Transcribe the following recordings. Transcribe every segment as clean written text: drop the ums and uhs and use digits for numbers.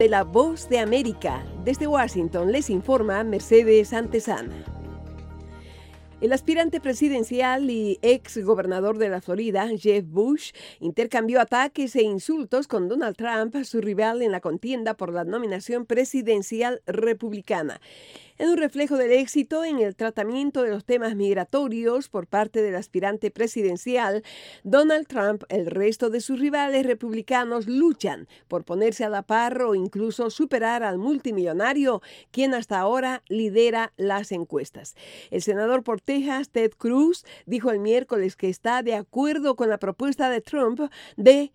De La Voz de América. Desde Washington les informa Mercedes Antesana. El aspirante presidencial y ex gobernador de la Florida, Jeb Bush, intercambió ataques e insultos con Donald Trump, su rival en la contienda por la nominación presidencial republicana. En un reflejo del éxito en el tratamiento de los temas migratorios por parte del aspirante presidencial, Donald Trump, el resto de sus rivales republicanos luchan por ponerse a la par o incluso superar al multimillonario, quien hasta ahora lidera las encuestas. El senador por Texas, Ted Cruz, dijo el miércoles que está de acuerdo con la propuesta de Trump de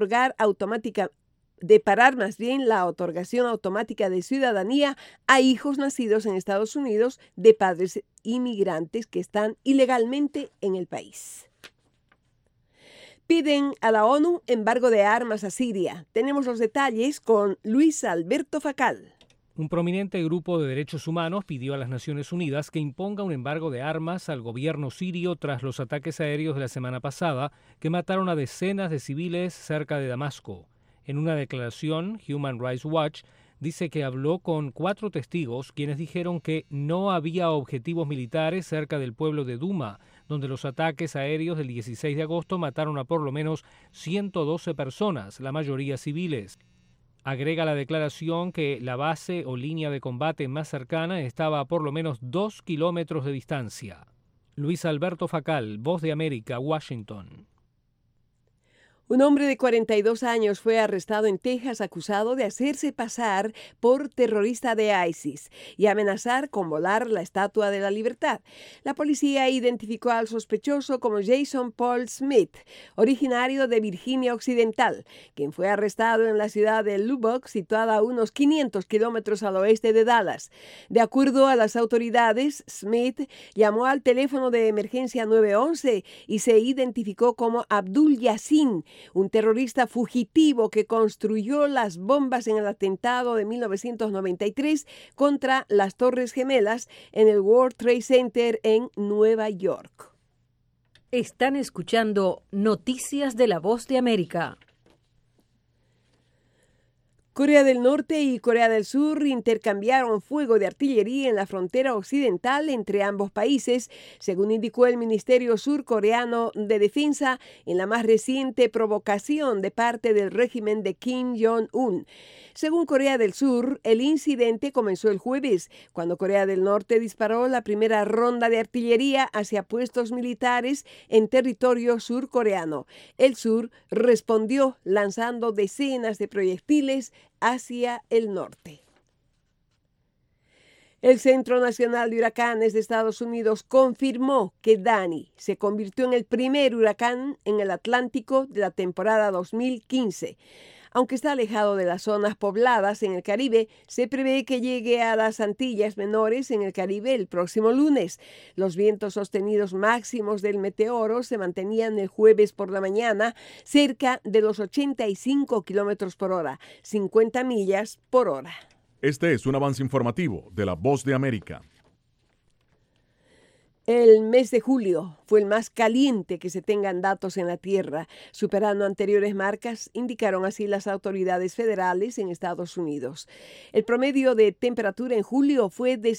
parar más bien la otorgación automática de ciudadanía a hijos nacidos en Estados Unidos de padres inmigrantes que están ilegalmente en el país. Piden a la ONU embargo de armas a Siria. Tenemos los detalles con Luis Alberto Facal. Un prominente grupo de derechos humanos pidió a las Naciones Unidas que imponga un embargo de armas al gobierno sirio tras los ataques aéreos de la semana pasada que mataron a decenas de civiles cerca de Damasco. En una declaración, Human Rights Watch dice que habló con 4 testigos quienes dijeron que no había objetivos militares cerca del pueblo de Duma, donde los ataques aéreos del 16 de agosto mataron a por lo menos 112 personas, la mayoría civiles. Agrega la declaración que la base o línea de combate más cercana estaba a por lo menos 2 kilómetros de distancia. Luis Alberto Facal, Voz de América, Washington. Un hombre de 42 años fue arrestado en Texas acusado de hacerse pasar por terrorista de ISIS y amenazar con volar la Estatua de la Libertad. La policía identificó al sospechoso como Jason Paul Smith, originario de Virginia Occidental, quien fue arrestado en la ciudad de Lubbock, situada a unos 500 kilómetros al oeste de Dallas. De acuerdo a las autoridades, Smith llamó al teléfono de emergencia 911 y se identificó como Abdul Yassin, un terrorista fugitivo que construyó las bombas en el atentado de 1993 contra las Torres Gemelas en el World Trade Center en Nueva York. Están escuchando Noticias de La Voz de América. Corea del Norte y Corea del Sur intercambiaron fuego de artillería en la frontera occidental entre ambos países, según indicó el Ministerio Surcoreano de Defensa en la más reciente provocación de parte del régimen de Kim Jong-un. Según Corea del Sur, el incidente comenzó el jueves, cuando Corea del Norte disparó la primera ronda de artillería hacia puestos militares en territorio surcoreano. El sur respondió lanzando decenas de proyectiles hacia el norte. El Centro Nacional de Huracanes de Estados Unidos confirmó que Dani se convirtió en el primer huracán en el Atlántico de la temporada 2015. Aunque está alejado de las zonas pobladas en el Caribe, se prevé que llegue a las Antillas Menores en el Caribe el próximo lunes. Los vientos sostenidos máximos del meteoro se mantenían el jueves por la mañana cerca de los 85 kilómetros por hora, 50 millas por hora. Este es un avance informativo de La Voz de América. El mes de julio fue el más caliente que se tengan datos en la Tierra, superando anteriores marcas, indicaron así las autoridades federales en Estados Unidos. El promedio de temperatura en julio fue de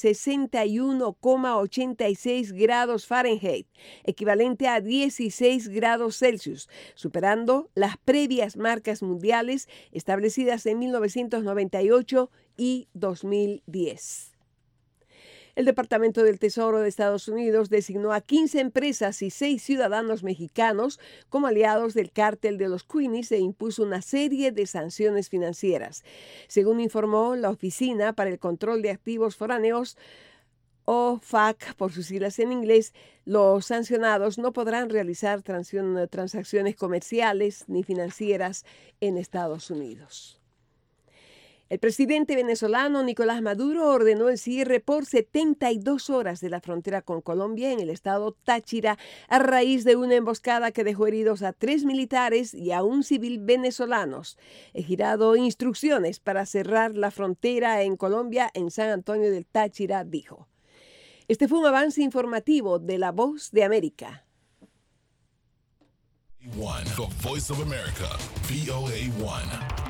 61,86 grados Fahrenheit, equivalente a 16 grados Celsius, superando las previas marcas mundiales establecidas en 1998 y 2010. El Departamento del Tesoro de Estados Unidos designó a 15 empresas y 6 ciudadanos mexicanos como aliados del cártel de los Queenies e impuso una serie de sanciones financieras. Según informó la Oficina para el Control de Activos Foráneos, OFAC, por sus siglas en inglés, los sancionados no podrán realizar transacciones comerciales ni financieras en Estados Unidos. El presidente venezolano Nicolás Maduro ordenó el cierre por 72 horas de la frontera con Colombia en el estado Táchira a raíz de una emboscada que dejó heridos a 3 militares y a un civil venezolanos. He girado instrucciones para cerrar la frontera en Colombia en San Antonio del Táchira, dijo. Este fue un avance informativo de La Voz de América. The Voice of America, VOA1.